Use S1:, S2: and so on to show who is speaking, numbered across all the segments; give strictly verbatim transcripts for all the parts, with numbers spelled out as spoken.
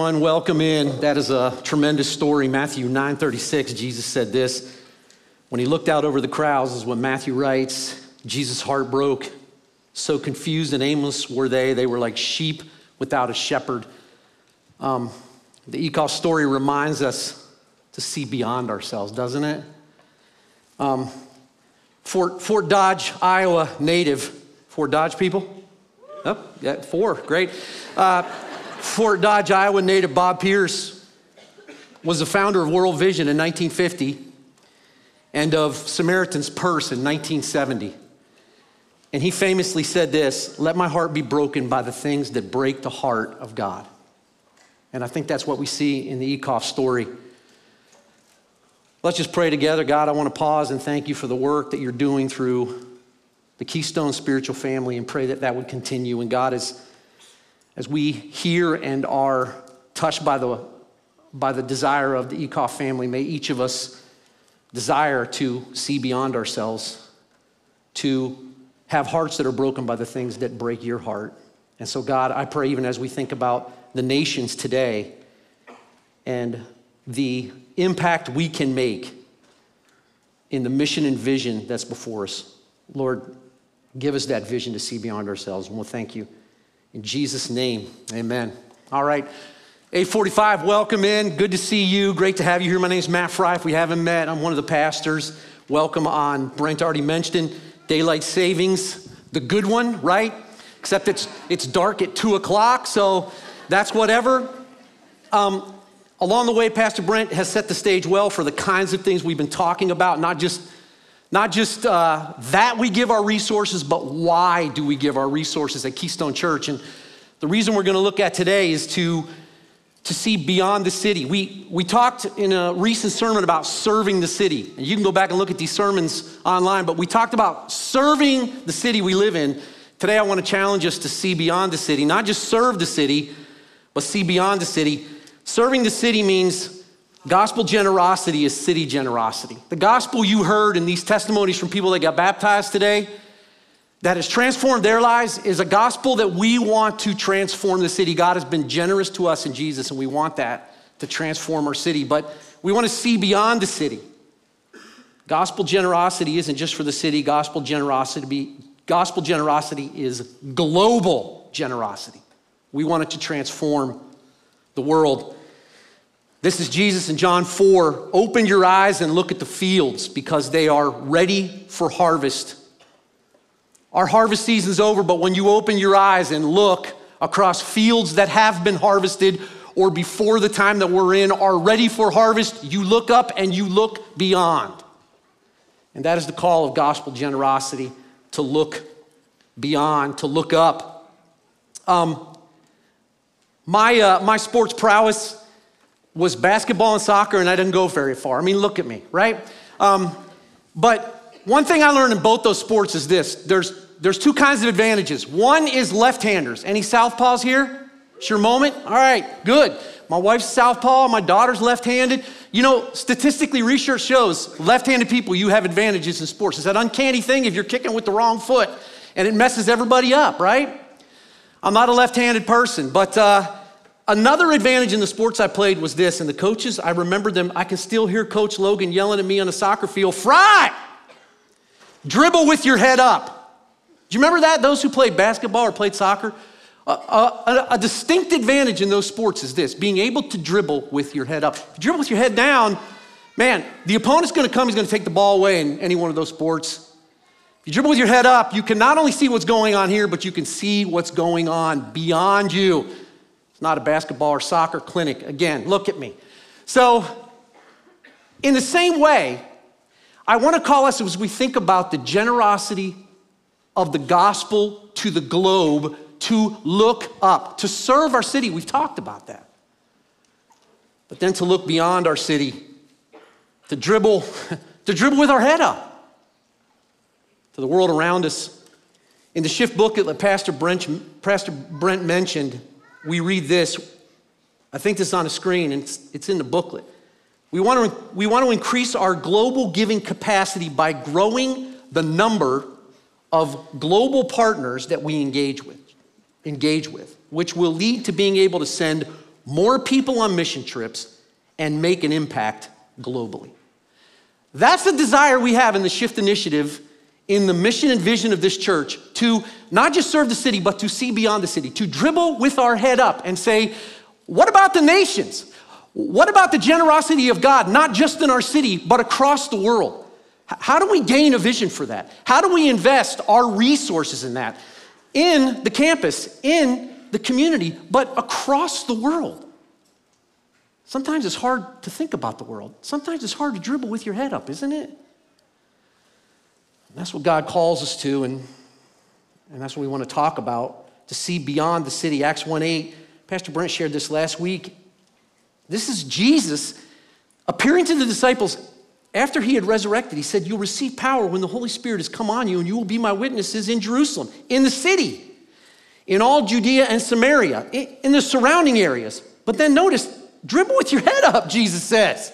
S1: Welcome in. That is a tremendous story. Matthew nine thirty-six, Jesus said this. When he looked out over the crowds, is what Matthew writes, Jesus' heart broke. So confused and aimless were they. They were like sheep without a shepherd. Um, the E C O F story reminds us to see beyond ourselves, doesn't it? Um, Fort, Fort Dodge, Iowa native. Fort Dodge people? Oh, yeah, four, great. Uh, Fort Dodge, Iowa native Bob Pierce was the founder of World Vision in nineteen fifty and of Samaritan's Purse in nineteen seventy. And he famously said this, "Let my heart be broken by the things that break the heart of God." And I think that's what we see in the E C O F story. Let's just pray together. God, I want to pause and thank you for the work that you're doing through the Keystone Spiritual Family and pray that that would continue. And God, as As we hear and are touched by the, by the desire of the E C O F family, may each of us desire to see beyond ourselves, to have hearts that are broken by the things that break your heart. And so God, I pray even as we think about the nations today and the impact we can make in the mission and vision that's before us, Lord, give us that vision to see beyond ourselves, and we'll thank you. In Jesus' name, amen. All right, eight forty-five, welcome in. Good to see you. Great to have you here. My name is Matt Fry. If we haven't met, I'm one of the pastors. Welcome on. Brent already mentioned daylight savings, the good one, right? Except it's it's dark at two o'clock, so that's whatever. Um, along the way, Pastor Brent has set the stage well for the kinds of things we've been talking about, not just Not just uh, that we give our resources, but why do we give our resources at Keystone Church? And the reason we're gonna look at today is to, to see beyond the city. We, we talked in a recent sermon about serving the city. And you can go back and look at these sermons online, but we talked about serving the city we live in. Today I wanna challenge us to see beyond the city, not just serve the city, but see beyond the city. Serving the city means gospel generosity is city generosity. The gospel you heard in these testimonies from people that got baptized today, that has transformed their lives, is a gospel that we want to transform the city. God has been generous to us in Jesus, and we want that to transform our city. But we want to see beyond the city. Gospel generosity isn't just for the city. Gospel generosity, gospel generosity is global generosity. We want it to transform the world. This is Jesus in John four. Open your eyes and look at the fields because they are ready for harvest. Our harvest season's over, but when you open your eyes and look across fields that have been harvested or before the time that we're in are ready for harvest, you look up and you look beyond. And that is the call of gospel generosity, to look beyond, to look up. Um, my, uh, my sports prowess was basketball and soccer, and I didn't go very far. I mean, look at me, right? Um, but one thing I learned in both those sports is this. There's, there's two kinds of advantages. One is left-handers. Any southpaws here? It's your moment? All right, good. My wife's southpaw, my daughter's left-handed. You know, statistically, research shows left-handed people, you have advantages in sports. It's that uncanny thing if you're kicking with the wrong foot, and it messes everybody up, right? I'm not a left-handed person, but uh, another advantage in the sports I played was this, and the coaches, I remember them, I can still hear Coach Logan yelling at me on the soccer field, "Fry, dribble with your head up." Do you remember that? Those who played basketball or played soccer? A, a, a distinct advantage in those sports is this, being able to dribble with your head up. If you dribble with your head down, man, the opponent's gonna come, he's gonna take the ball away in any one of those sports. If you dribble with your head up, you can not only see what's going on here, but you can see what's going on beyond you. Not a basketball or soccer clinic. Again, look at me. So, in the same way, I want to call us, as we think about the generosity of the gospel to the globe, to look up, to serve our city. We've talked about that. But then to look beyond our city, to dribble, to dribble with our head up, to the world around us. In the Shift booklet that Pastor Brent, Pastor Brent mentioned, we read this. I think this is on the screen, and it's, it's in the booklet. We want to we want to increase our global giving capacity by growing the number of global partners that we engage with, engage with, which will lead to being able to send more people on mission trips, and make an impact globally. That's the desire we have in the Shift Initiative, in the mission and vision of this church, to not just serve the city, but to see beyond the city, to dribble with our head up and say, what about the nations? What about the generosity of God, not just in our city, but across the world? How do we gain a vision for that? How do we invest our resources in that? In the campus, in the community, but across the world. Sometimes it's hard to think about the world. Sometimes it's hard to dribble with your head up, isn't it? And that's what God calls us to, and, and that's what we want to talk about, to see beyond the city. Acts one eight, Pastor Brent shared this last week. This is Jesus appearing to the disciples after he had resurrected. He said, you'll receive power when the Holy Spirit has come on you, and you will be my witnesses in Jerusalem, in the city, in all Judea and Samaria, in the surrounding areas. But then notice, dribble with your head up, Jesus says.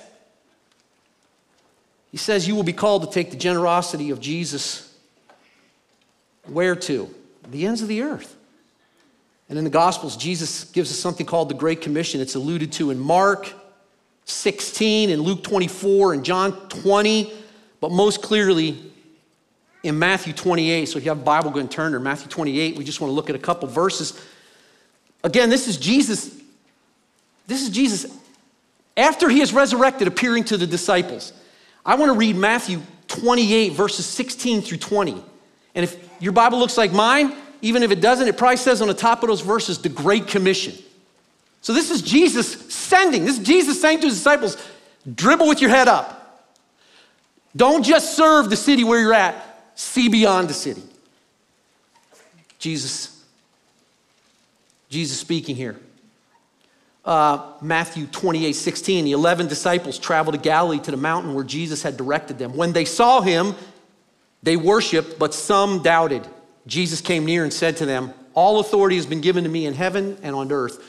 S1: He says you will be called to take the generosity of Jesus where to? The ends of the earth. And in the Gospels, Jesus gives us something called the Great Commission. It's alluded to in Mark sixteen, in Luke twenty-four, and John twenty, but most clearly in Matthew twenty-eight. So if you have a Bible, go and turn to Matthew twenty-eight. We just want to look at a couple verses. Again, this is Jesus. This is Jesus after he is resurrected, appearing to the disciples. I want to read Matthew twenty-eight, verses sixteen through twenty. And if your Bible looks like mine, even if it doesn't, it probably says on the top of those verses, the Great Commission. So this is Jesus sending, this is Jesus saying to his disciples, dribble with your head up. Don't just serve the city where you're at, see beyond the city. Jesus, Jesus speaking here. Uh, Matthew twenty-eight sixteen, the eleven disciples traveled to Galilee to the mountain where Jesus had directed them. When they saw him, they worshiped, but some doubted. Jesus came near and said to them, all authority has been given to me in heaven and on earth.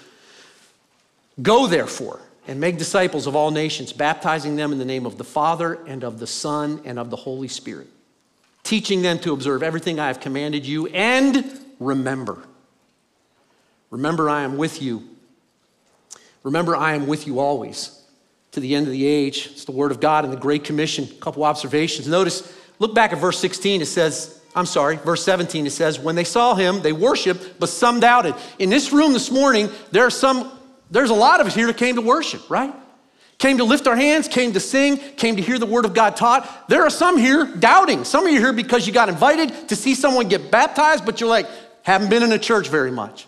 S1: Go therefore and make disciples of all nations, baptizing them in the name of the Father and of the Son and of the Holy Spirit, teaching them to observe everything I have commanded you, and remember. Remember, I am with you. Remember, I am with you always to the end of the age. It's the word of God and the Great Commission. A couple observations. Notice, look back at verse sixteen. It says, I'm sorry, verse seventeen, it says, when they saw him, they worshiped, but some doubted. In this room this morning, there are some, there's a lot of us here that came to worship, right? Came to lift our hands, came to sing, came to hear the word of God taught. There are some here doubting. Some of you are here because you got invited to see someone get baptized, but you're like, haven't been in a church very much.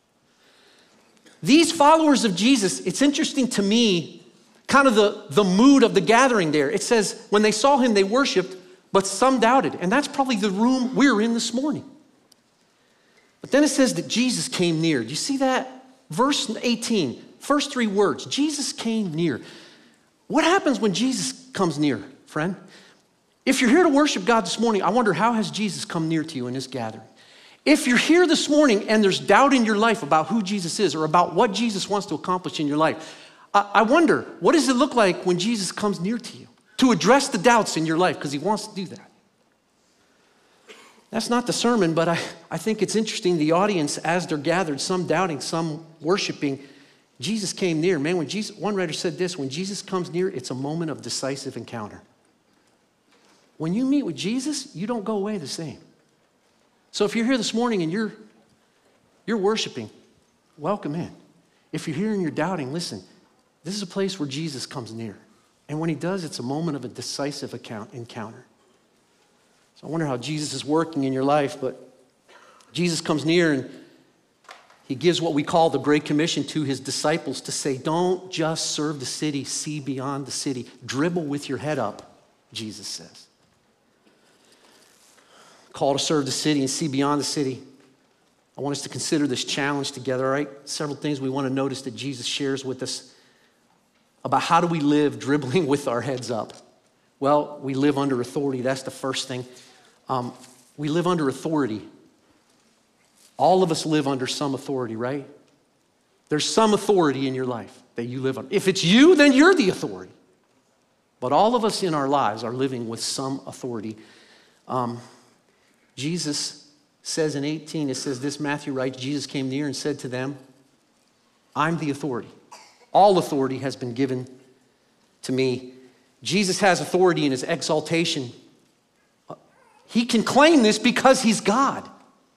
S1: These followers of Jesus, it's interesting to me, kind of the, the mood of the gathering there. It says, when they saw him, they worshiped, but some doubted. And that's probably the room we're in this morning. But then it says that Jesus came near. Do you see that? Verse eighteen, first three words, Jesus came near. What happens when Jesus comes near, friend? If you're here to worship God this morning, I wonder, how has Jesus come near to you in this gathering? If you're here this morning and there's doubt in your life about who Jesus is or about what Jesus wants to accomplish in your life, I wonder, what does it look like when Jesus comes near to you to address the doubts in your life, because he wants to do that? That's not the sermon, but I, I think it's interesting, the audience, as they're gathered, some doubting, some worshiping, Jesus came near. Man, when Jesus, one writer said this, when Jesus comes near, it's a moment of decisive encounter. When you meet with Jesus, you don't go away the same. So if you're here this morning and you're, you're worshiping, welcome in. If you're here and you're doubting, listen, this is a place where Jesus comes near. And when he does, it's a moment of a decisive account, encounter. So I wonder how Jesus is working in your life, but Jesus comes near and he gives what we call the Great Commission to his disciples to say, don't just serve the city, see beyond the city. Dribble with your head up, Jesus says. Call to serve the city and see beyond the city. I want us to consider this challenge together, all right? Several things we want to notice that Jesus shares with us about how do we live dribbling with our heads up. Well, we live under authority. That's the first thing. Um, we live under authority. All of us live under some authority, right? There's some authority in your life that you live under. If it's you, then you're the authority. But all of us in our lives are living with some authority. Um, Jesus says in eighteen, it says this, Matthew writes, Jesus came near and said to them, I'm the authority. All authority has been given to me. Jesus has authority in his exaltation. He can claim this because he's God.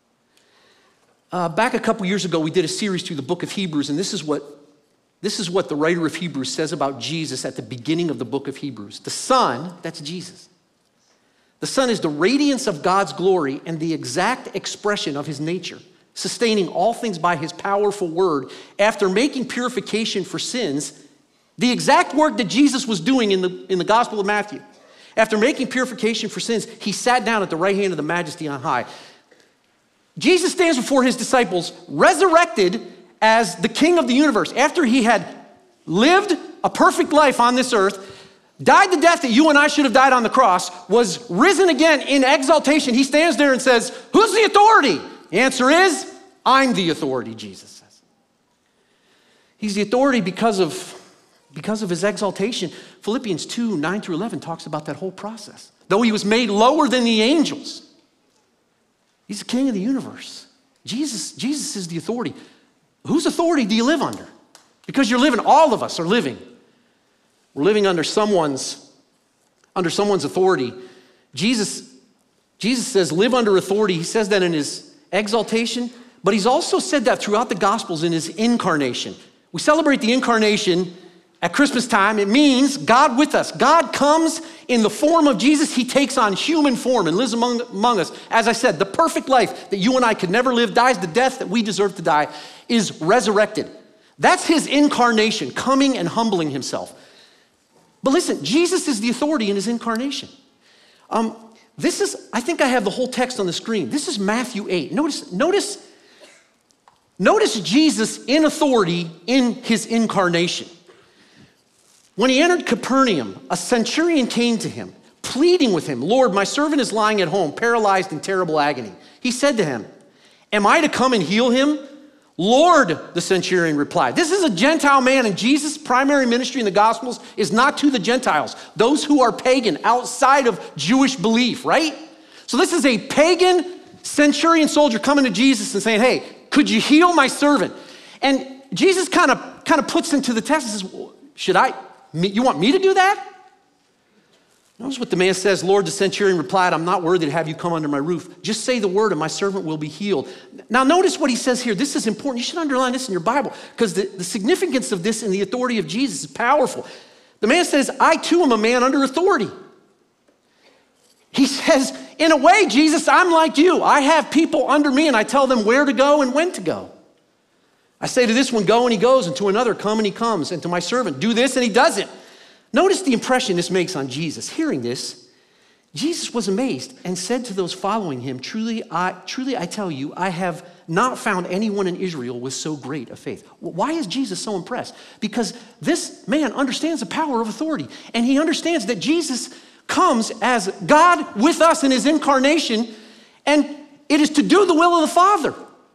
S1: Uh, back a couple years ago, we did a series through the book of Hebrews, and this is what this is what the writer of Hebrews says about Jesus at the beginning of the book of Hebrews. The Son, that's Jesus. The Son is the radiance of God's glory and the exact expression of his nature, sustaining all things by his powerful word. After making purification for sins, the exact work that Jesus was doing in the, in the Gospel of Matthew. After making purification for sins, he sat down at the right hand of the Majesty on high. Jesus stands before his disciples, resurrected as the King of the universe. After he had lived a perfect life on this earth, died the death that you and I should have died on the cross, was risen again in exaltation. He stands there and says, who's the authority? The answer is, I'm the authority, Jesus says. He's the authority because of, because of his exaltation. Philippians two, nine through eleven talks about that whole process. Though he was made lower than the angels, he's the King of the universe. Jesus, Jesus is the authority. Whose authority do you live under? Because you're living, all of us are living. We're living under someone's, under someone's authority. Jesus, Jesus says, live under authority. He says that in his exaltation, but he's also said that throughout the Gospels in his incarnation. We celebrate the incarnation at Christmas time. It means God with us. God comes in the form of Jesus. He takes on human form and lives among, among us. As I said, the perfect life that you and I could never live, dies the death that we deserve to die, is resurrected. That's his incarnation, coming and humbling himself. But listen, Jesus is the authority in his incarnation. Um, this is, I think I have the whole text on the screen. This is Matthew eight. Notice, notice, notice Jesus in authority in his incarnation. When he entered Capernaum, a centurion came to him, pleading with him, Lord, my servant is lying at home, paralyzed in terrible agony. He said to him, am I to come and heal him? Lord, the centurion replied. This is a Gentile man, and Jesus' primary ministry in the Gospels is not to the Gentiles, those who are pagan, outside of Jewish belief, right? So this is a pagan centurion soldier coming to Jesus and saying, hey, could you heal my servant? And Jesus kind of kind of puts into the test and says, well, should I, you want me to do that? Notice what the man says. Lord, the centurion replied, I'm not worthy to have you come under my roof. Just say the word and my servant will be healed. Now notice what he says here. This is important. You should underline this in your Bible because the, the significance of this in the authority of Jesus is powerful. The man says, I too am a man under authority. He says, in a way, Jesus, I'm like you. I have people under me and I tell them where to go and when to go. I say to this one, go, and he goes, and to another, come, and he comes, and to my servant, do this, and he does it. Notice the impression this makes on Jesus. Hearing this, Jesus was amazed and said to those following him, Truly, I, truly I tell you, I have not found anyone in Israel with so great a faith. Why is Jesus so impressed? Because this man understands the power of authority, and he understands that Jesus comes as God with us in his incarnation, and it is to do the will of the Father.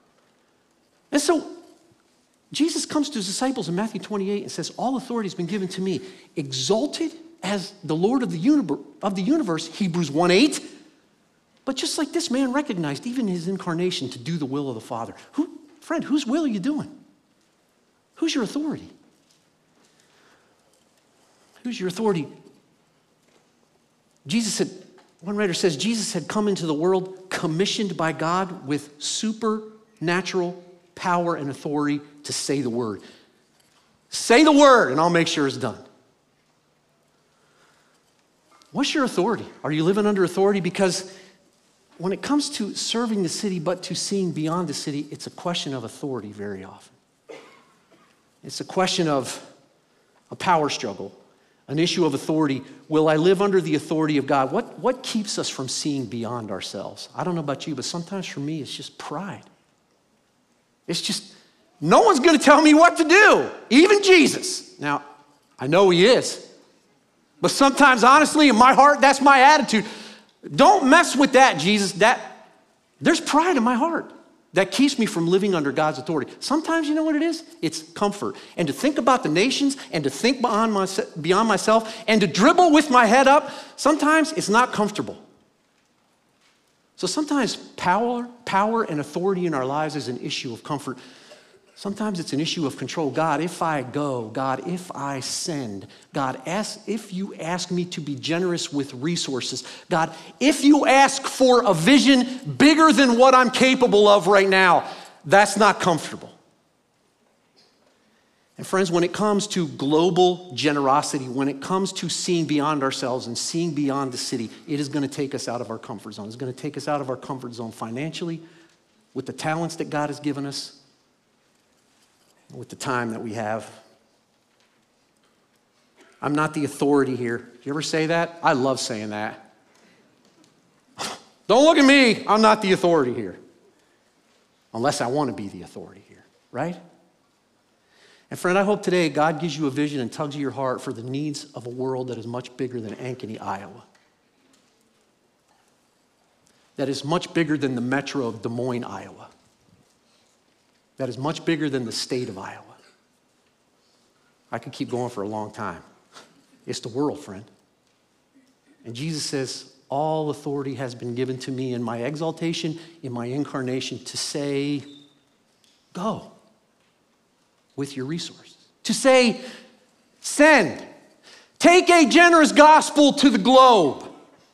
S1: And so Jesus comes to his disciples in Matthew twenty-eight and says, all authority has been given to me. Exalted as the Lord of the universe, of the universe, Hebrews one eight. But just like this man recognized, even his incarnation, to do the will of the Father. Who, friend, whose will are you doing? Who's your authority? Who's your authority? Jesus said, one writer says, Jesus had come into the world commissioned by God with supernatural power and authority to say the word. Say the word and I'll make sure it's done. What's your authority? Are you living under authority? Because when it comes to serving the city but to seeing beyond the city, it's a question of authority very often. It's a question of a power struggle, an issue of authority. Will I live under the authority of God? What, what keeps us from seeing beyond ourselves? I don't know about you, but sometimes for me, it's just pride. It's just, no one's going to tell me what to do, even Jesus. Now, I know he is, but sometimes, honestly, in my heart, that's my attitude. Don't mess with that, Jesus. That, there's pride in my heart that keeps me from living under God's authority. Sometimes, you know what it is? It's comfort. And to think about the nations and to think beyond, my, beyond myself and to dribble with my head up, sometimes it's not comfortable. So sometimes power, power and authority in our lives is an issue of comfort. Sometimes it's an issue of control. God, if I go, God, if I send, God, ask, if you ask me to be generous with resources, God, if you ask for a vision bigger than what I'm capable of right now, that's not comfortable. And friends, when it comes to global generosity, when it comes to seeing beyond ourselves and seeing beyond the city, it is going to take us out of our comfort zone. It's going to take us out of our comfort zone financially, with the talents that God has given us, with the time that we have. I'm not the authority here. You ever say that? I love saying that. Don't look at me. I'm not the authority here. Unless I want to be the authority here, right? And friend, I hope today God gives you a vision and tugs at your heart for the needs of a world that is much bigger than Ankeny, Iowa. That is much bigger than the metro of Des Moines, Iowa. That is much bigger than the state of Iowa. I could keep going for a long time. It's the world, friend. And Jesus says, all authority has been given to me in my exaltation, in my incarnation, to say, go with your resources. To say, send. Take a generous gospel to the globe.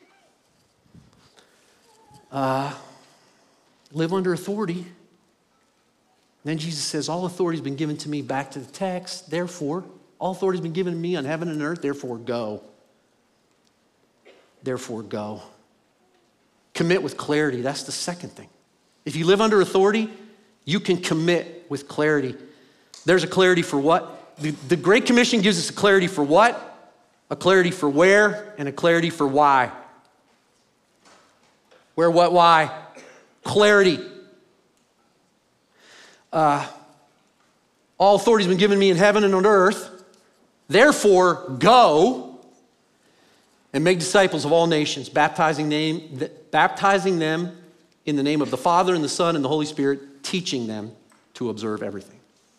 S1: Uh, live under authority. Then Jesus says, all authority has been given to me, back to the text. Therefore, all authority has been given to me on heaven and earth. Therefore, go. Therefore, go. Commit with clarity. That's the second thing. If you live under authority, you can commit with clarity. There's a clarity for what? The, the Great Commission gives us a clarity for what, a clarity for where, and a clarity for why. Where, what, why? Clarity. Uh, all authority has been given me in heaven and on earth. Therefore, go and make disciples of all nations, baptizing, name, baptizing them in the name of the Father and the Son and the Holy Spirit, teaching them to observe everything.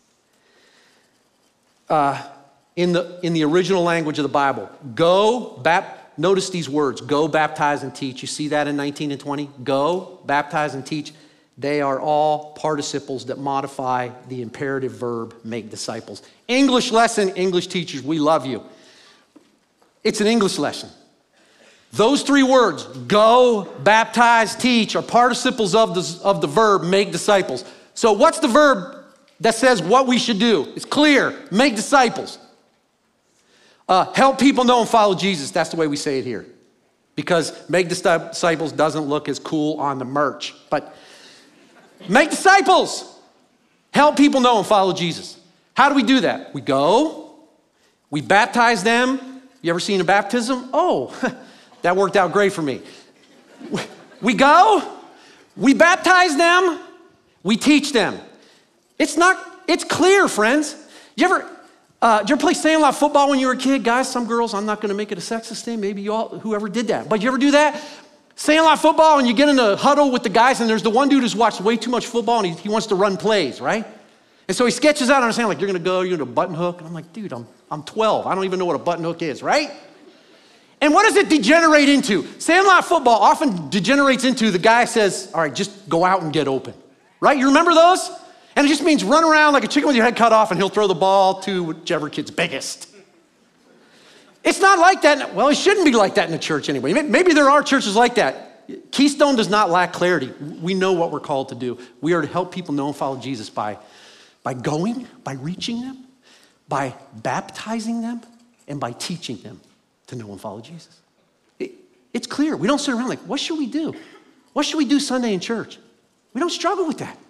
S1: Uh, in the, in the original language of the Bible, go, bap, notice these words, go, baptize, and teach. You see that in nineteen and twenty? Go, baptize, and teach. They are all participles that modify the imperative verb, make disciples. English lesson, English teachers, we love you. It's an English lesson. Those three words, go, baptize, teach, are participles of the, of the verb, make disciples. So what's the verb that says what we should do? It's clear, make disciples. Uh, help people know and follow Jesus. That's the way we say it here. Because make disciples doesn't look as cool on the merch. But make disciples. Help people know and follow Jesus. How do we do that? We go, we baptize them. You ever seen a baptism? Oh, that worked out great for me. We go, we baptize them, we teach them. It's not, it's clear, friends. You ever, uh, did you ever play sandlot football when you were a kid? Guys, some girls, I'm not gonna make it a sexist thing, maybe you all, whoever did that. But you ever do that? Sandlot football and you get in a huddle with the guys and there's the one dude who's watched way too much football and he, he wants to run plays, right? And so he sketches out on a sand like, you're gonna go, you're gonna button hook. And I'm like, dude, I'm, I'm twelve. I don't even know what a button hook is, right? And what does it degenerate into? Sandlot football often degenerates into the guy says, all right, just go out and get open, right? You remember those? And it just means run around like a chicken with your head cut off and he'll throw the ball to whichever kid's biggest. It's not like that. Well, it shouldn't be like that in the church anyway. Maybe there are churches like that. Keystone does not lack clarity. We know what we're called to do. We are to help people know and follow Jesus by, by going, by reaching them, by baptizing them, and by teaching them to know and follow Jesus. It, it's clear. We don't sit around like, what should we do? What should we do Sunday in church? We don't struggle with that.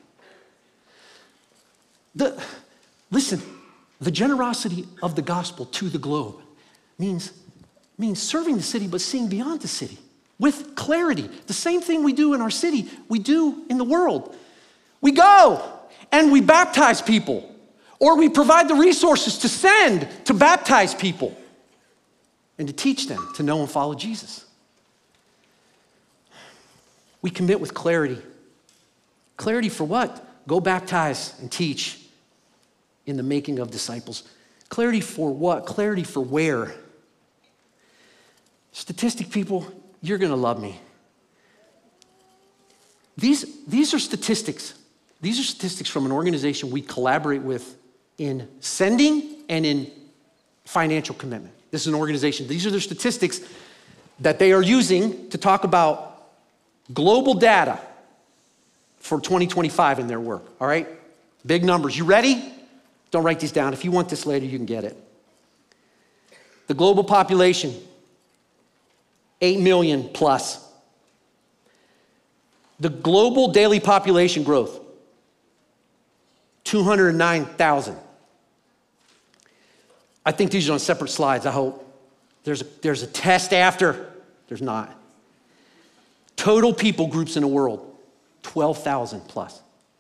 S1: The, listen, the generosity of the gospel to the globe means, means serving the city, but seeing beyond the city with clarity. The same thing we do in our city, we do in the world. We go and we baptize people, or we provide the resources to send to baptize people and to teach them to know and follow Jesus. We commit with clarity. Clarity for what? Go baptize and teach in the making of disciples. Clarity for what? Clarity for where? Statistic people, you're gonna love me. These, these are statistics. These are statistics from an organization we collaborate with in sending and in financial commitment. This is an organization. These are their statistics that they are using to talk about global data for twenty twenty-five in their work, all right? Big numbers. You ready? Don't write these down. If you want this later, you can get it. The global population, eight million plus. The global daily population growth, two hundred nine thousand. I think these are on separate slides, I hope. There's a, there's a test after. There's not. Total people groups in the world, twelve thousand plus.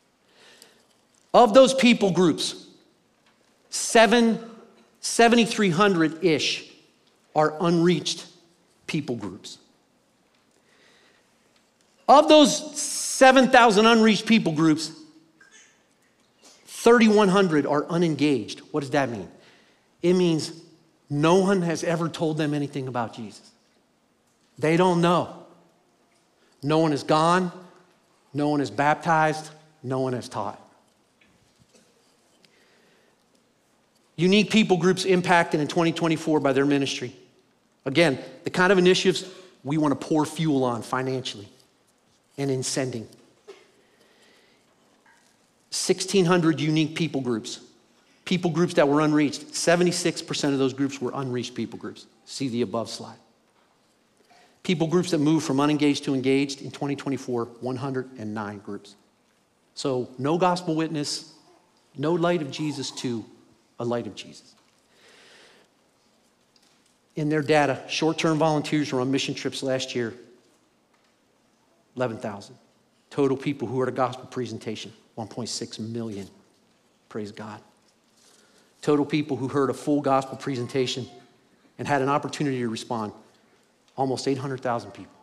S1: Of those people groups, seven, seventy-three hundred-ish are unreached people groups. Of those seven thousand unreached people groups, thirty-one hundred are unengaged. What does that mean? It means no one has ever told them anything about Jesus. They don't know. No one is gone. No one is baptized. No one has taught. Unique people groups impacted in twenty twenty-four by their ministry. Again, the kind of initiatives we want to pour fuel on financially and in sending. sixteen hundred unique people groups. People groups that were unreached. seventy-six percent of those groups were unreached people groups. See the above slide. People groups that moved from unengaged to engaged in twenty twenty-four, one hundred nine groups. So no gospel witness, no light of Jesus to a light of Jesus. In their data, short-term volunteers were on mission trips last year, eleven thousand. Total people who heard a gospel presentation, one point six million. Praise God. Total people who heard a full gospel presentation and had an opportunity to respond, almost eight hundred thousand people.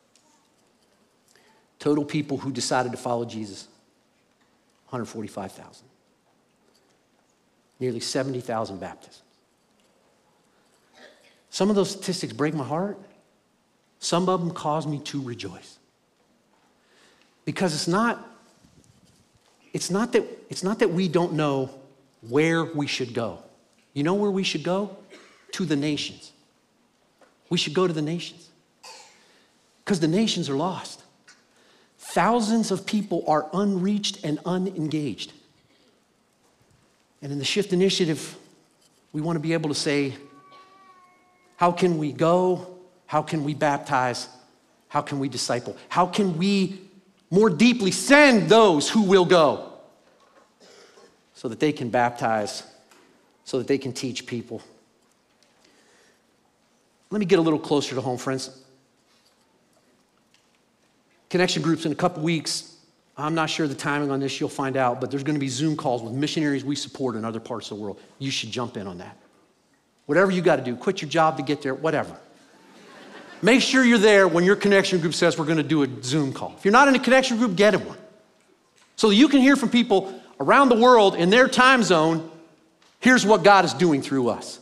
S1: Total people who decided to follow Jesus, one hundred forty-five thousand. Nearly seventy thousand baptisms. Some of those statistics break my heart. Some of them cause me to rejoice. Because it's not, it's not that, it's not that we don't know where we should go. You know where we should go? To the nations. We should go to the nations. Because the nations are lost. Thousands of people are unreached and unengaged. And in the Shift Initiative, we want to be able to say, how can we go? How can we baptize? How can we disciple? How can we more deeply send those who will go so that they can baptize, so that they can teach people? Let me get a little closer to home, friends. Connection groups in a couple weeks. I'm not sure the timing on this, you'll find out, but there's going to be Zoom calls with missionaries we support in other parts of the world. You should jump in on that. Whatever you got to do, quit your job to get there, whatever. Make sure you're there when your connection group says we're going to do a Zoom call. If you're not in a connection group, get in one. So that you can hear from people around the world in their time zone, here's what God is doing through us.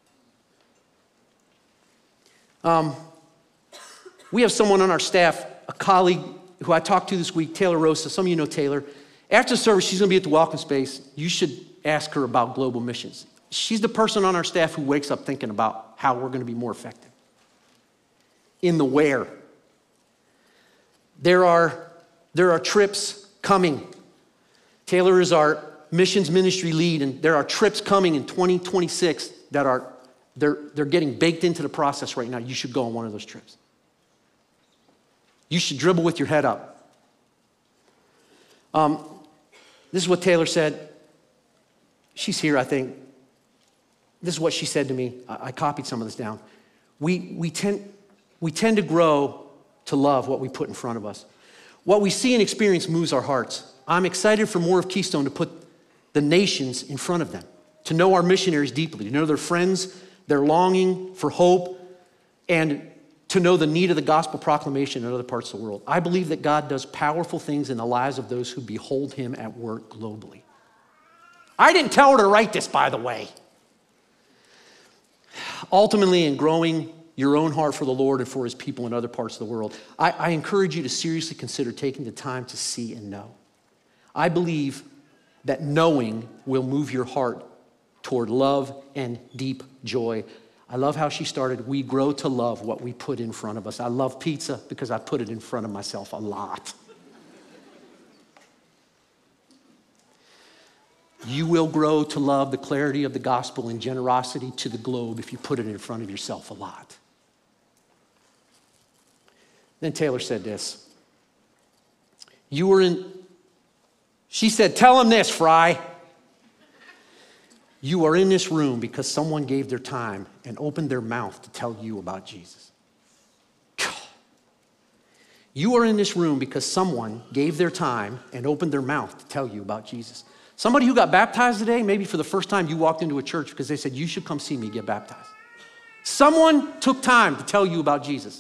S1: Um, we have someone on our staff, a colleague who I talked to this week, Taylor Rosa. Some of you know Taylor. After the service, she's going to be at the Welcome Space. You should ask her about global missions. She's the person on our staff who wakes up thinking about how we're going to be more effective. In the where. There are, there are trips coming. Taylor is our missions ministry lead, and there are trips coming in twenty twenty-six that are, they're, they're getting baked into the process right now. You should go on one of those trips. You should dribble with your head up. Um, this is what Taylor said. She's here, I think. This is what she said to me. I, I copied some of this down. We, we, tend, we tend to grow to love what we put in front of us. What we see and experience moves our hearts. I'm excited for more of Keystone to put the nations in front of them, to know our missionaries deeply, to know their friends, their longing for hope, and to know the need of the gospel proclamation in other parts of the world. I believe that God does powerful things in the lives of those who behold him at work globally. I didn't tell her to write this, by the way. Ultimately, in growing your own heart for the Lord and for his people in other parts of the world, I, I encourage you to seriously consider taking the time to see and know. I believe that knowing will move your heart toward love and deep joy. I love how she started, we grow to love what we put in front of us. I love pizza because I put it in front of myself a lot. You will grow to love the clarity of the gospel and generosity to the globe if you put it in front of yourself a lot. Then Taylor said this. You were in, she said, tell him this, Fry. You are in this room because someone gave their time and opened their mouth to tell you about Jesus. You are in this room because someone gave their time and opened their mouth to tell you about Jesus. Somebody who got baptized today, maybe for the first time you walked into a church because they said, you should come see me get baptized. Someone took time to tell you about Jesus.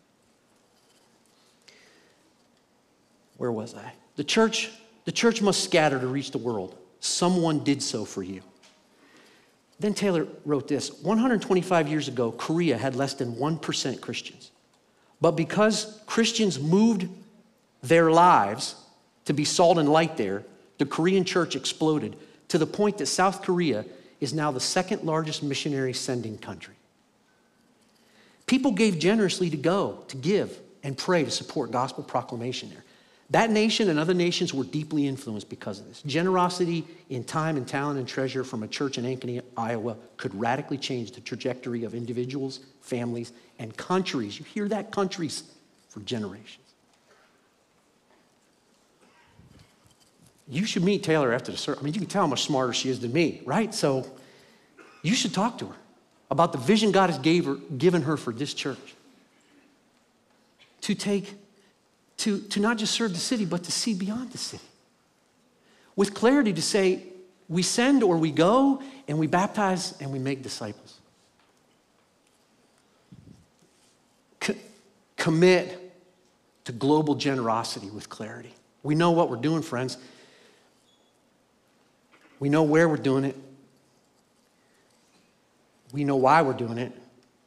S1: Where was I? The church, the church must scatter to reach the world. Someone did so for you. Then Taylor wrote this, one hundred twenty-five years ago, Korea had less than one percent Christians. But because Christians moved their lives to be salt and light there, the Korean church exploded to the point that South Korea is now the second largest missionary sending country. People gave generously to go, to give, and pray to support gospel proclamation there. That nation and other nations were deeply influenced because of this. Generosity in time and talent and treasure from a church in Ankeny, Iowa could radically change the trajectory of individuals, families, and countries. You hear that? Countries for generations. You should meet Taylor after the service. I mean, you can tell how much smarter she is than me, right? So you should talk to her about the vision God has gave her, given her for this church. To take, to, to not just serve the city, but to see beyond the city. With clarity to say, we send or we go, and we baptize and we make disciples. Co- commit to global generosity with clarity. We know what we're doing, friends. We know where we're doing it. We know why we're doing it.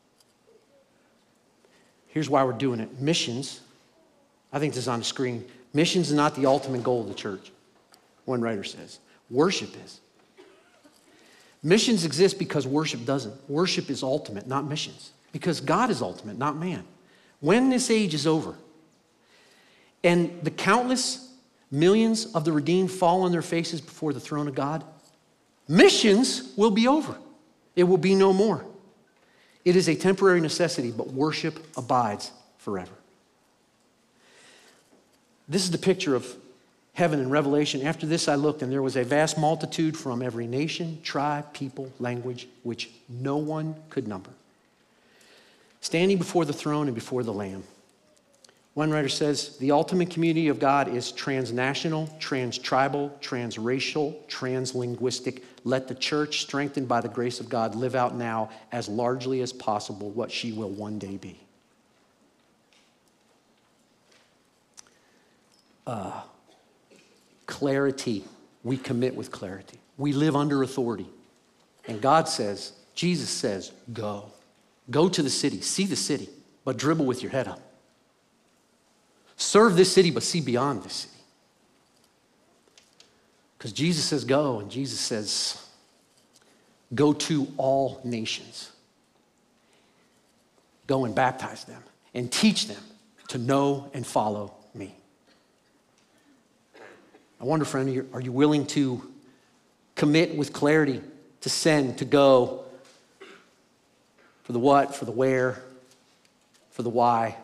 S1: Here's why we're doing it. Missions, I think this is on the screen. Missions is not the ultimate goal of the church, one writer says. Worship is. Missions exist because worship doesn't. Worship is ultimate, not missions. Because God is ultimate, not man. When this age is over, and the countless millions of the redeemed fall on their faces before the throne of God, missions will be over. It will be no more. It is a temporary necessity, but worship abides forever. This is the picture of heaven in Revelation. After this I looked, and there was a vast multitude from every nation, tribe, people, language, which no one could number, standing before the throne and before the Lamb. One writer says, the ultimate community of God is transnational, trans-tribal, transracial, translinguistic. Let the church, strengthened by the grace of God, live out now as largely as possible what she will one day be. Uh, clarity. We commit with clarity. We live under authority. And God says, Jesus says, go. Go to the city. See the city, but dribble with your head up. Serve this city, but see beyond this city. Because Jesus says go, and Jesus says go to all nations. Go and baptize them and teach them to know and follow me. I wonder, friend, are you, are you willing to commit with clarity to send, to go for the what, for the where, for the why?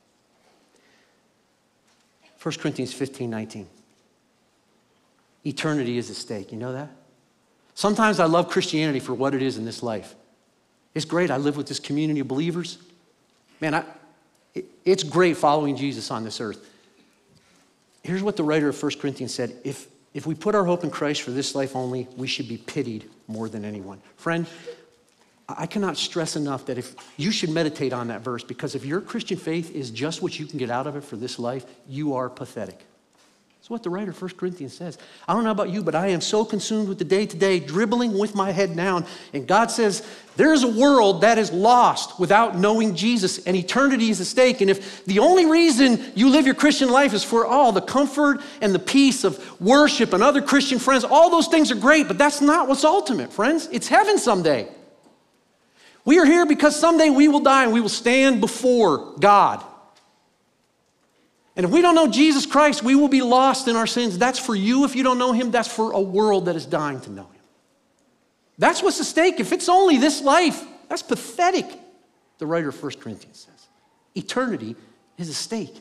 S1: First Corinthians fifteen nineteen. Eternity is at stake. You know that? Sometimes I love Christianity for what it is in this life. It's great. I live with this community of believers. Man, I, it, it's great following Jesus on this earth. Here's what the writer of First Corinthians said. If, if we put our hope in Christ for this life only, we should be pitied more than anyone. Friend, I cannot stress enough that if you should meditate on that verse, because if your Christian faith is just what you can get out of it for this life, you are pathetic. That's what the writer of First Corinthians says. I don't know about you, but I am so consumed with the day-to-day, dribbling with my head down. And God says, there's a world that is lost without knowing Jesus, and eternity is at stake. And if the only reason you live your Christian life is for all the comfort and the peace of worship and other Christian friends, all those things are great, but that's not what's ultimate, friends. It's heaven someday. We are here because someday we will die and we will stand before God. And if we don't know Jesus Christ, we will be lost in our sins. That's for you if you don't know him. That's for a world that is dying to know him. That's what's at stake. If it's only this life, that's pathetic, the writer of First Corinthians says. Eternity is at stake.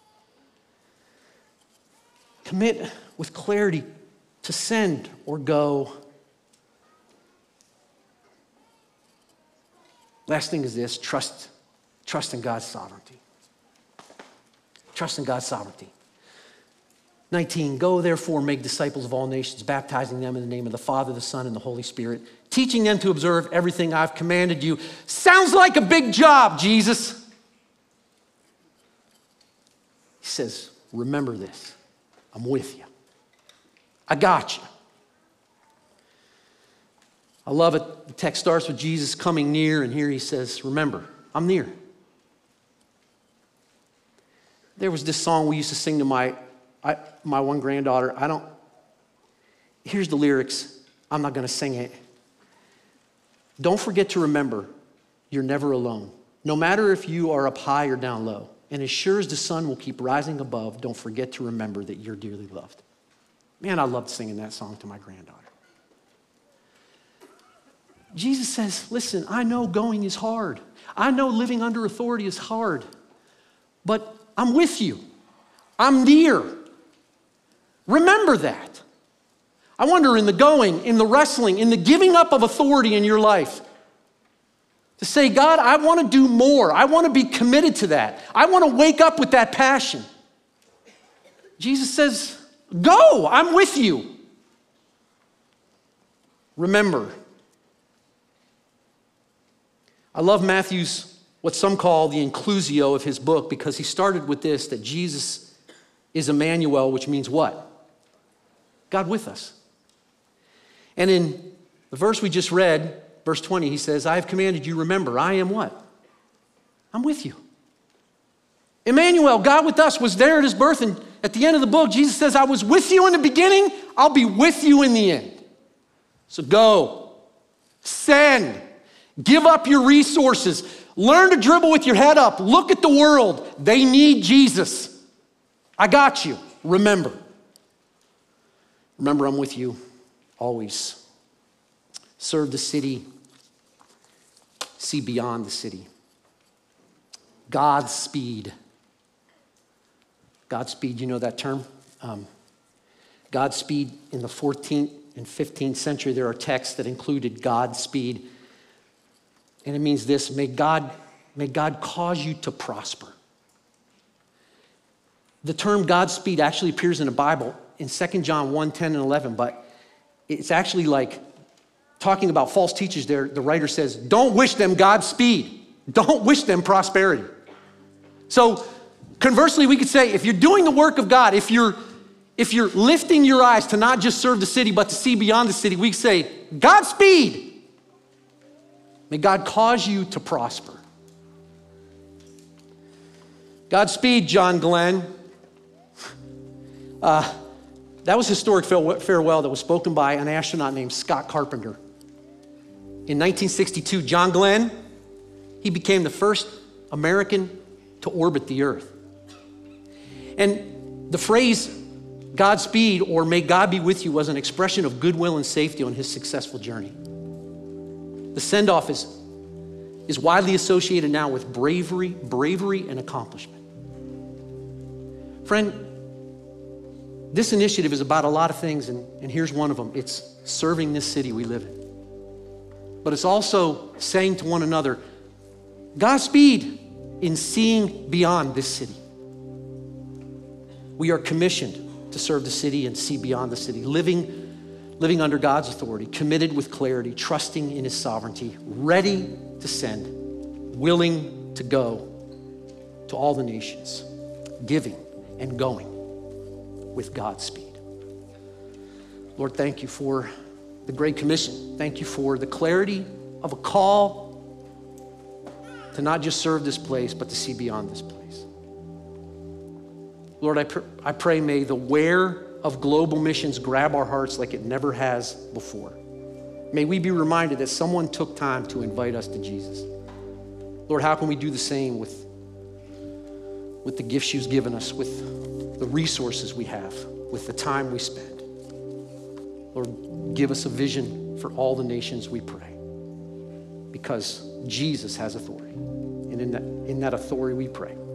S1: Commit with clarity to send or go. Last thing is this, trust, trust in God's sovereignty. Trust in God's sovereignty. nineteen, go therefore make disciples of all nations, baptizing them in the name of the Father, the Son, and the Holy Spirit, teaching them to observe everything I've commanded you. Sounds like a big job, Jesus. He says, remember this. I'm with you. I got you. I love it. The text starts with Jesus coming near, and here he says, remember, I'm near. There was this song we used to sing to my, I, my one granddaughter. I don't, here's the lyrics. I'm not going to sing it. Don't forget to remember, you're never alone. No matter if you are up high or down low. And as sure as the sun will keep rising above, don't forget to remember that you're dearly loved. Man, I loved singing that song to my granddaughter. Jesus says, listen, I know going is hard. I know living under authority is hard. But I'm with you. I'm near. Remember that. I wonder in the going, in the wrestling, in the giving up of authority in your life, to say, God, I want to do more. I want to be committed to that. I want to wake up with that passion. Jesus says, go, I'm with you. Remember. I love Matthew's, what some call the inclusio of his book, because he started with this, that Jesus is Emmanuel, which means what? God with us. And in the verse we just read, verse twenty, he says, I have commanded you, remember, I am what? I'm with you. Emmanuel, God with us, was there at his birth, and at the end of the book, Jesus says, I was with you in the beginning, I'll be with you in the end. So go, send, give up your resources, learn to dribble with your head up, look at the world. They need Jesus. I got you. Remember. Remember, I'm with you always. Serve the city. See beyond the city. Godspeed. Godspeed, you know that term? Um, Godspeed, in the fourteenth and fifteenth century, there are texts that included Godspeed. And it means this, may God, may God cause you to prosper. The term Godspeed actually appears in the Bible in Second John one, ten, and eleven, but it's actually like talking about false teachers there. The writer says, don't wish them Godspeed. Don't wish them prosperity. So conversely, we could say, if you're doing the work of God, if you're, if you're lifting your eyes to not just serve the city, but to see beyond the city, we could say, Godspeed. May God cause you to prosper. Godspeed, John Glenn. Uh, that was historic farewell that was spoken by an astronaut named Scott Carpenter. In nineteen sixty-two, John Glenn, he became the first American to orbit the Earth. And the phrase Godspeed, or may God be with you, was an expression of goodwill and safety on his successful journey. The send-off is, is widely associated now with bravery, bravery and accomplishment. Friend, this initiative is about a lot of things, and, and here's one of them. It's serving this city we live in. But it's also saying to one another, Godspeed in seeing beyond this city. We are commissioned to serve the city and see beyond the city, living, living under God's authority, committed with clarity, trusting in his sovereignty, ready to send, willing to go to all the nations, giving and going. with God's speed. Lord, thank you for the Great Commission. Thank you for the clarity of a call to not just serve this place, but to see beyond this place. Lord, I, pr- I pray may the where of global missions grab our hearts like it never has before. May we be reminded that someone took time to invite us to Jesus. Lord, how can we do the same with, with the gifts you've given us, with the resources we have, with the time we spend? Lord, give us a vision for all the nations, we pray, because Jesus has authority. And in that, in that authority we pray.